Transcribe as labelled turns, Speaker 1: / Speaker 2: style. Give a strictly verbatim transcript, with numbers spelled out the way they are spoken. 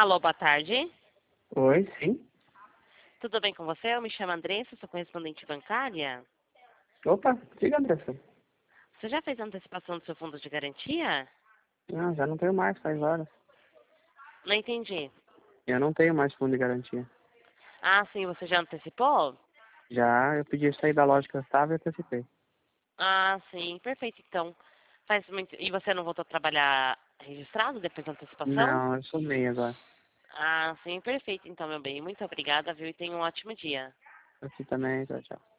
Speaker 1: Alô, boa tarde.
Speaker 2: Oi, sim.
Speaker 1: Tudo bem com você? Eu me chamo Andressa, sou correspondente bancária.
Speaker 2: Opa, diga, Andressa.
Speaker 1: Você já fez a antecipação do seu fundo de garantia?
Speaker 2: Não, já não tenho mais, faz horas.
Speaker 1: Não entendi.
Speaker 2: Eu não tenho mais fundo de garantia.
Speaker 1: Ah, sim, você já antecipou?
Speaker 2: Já eu pedi sair da loja que eu estava e antecipei.
Speaker 1: Ah, sim, perfeito, então. Faz muito... E você não voltou a trabalhar registrado depois da antecipação?
Speaker 2: Não, eu sumei agora.
Speaker 1: Ah, sim, perfeito, então, meu bem. Muito obrigada, viu? E tenha um ótimo dia.
Speaker 2: Aqui também, tchau, tchau.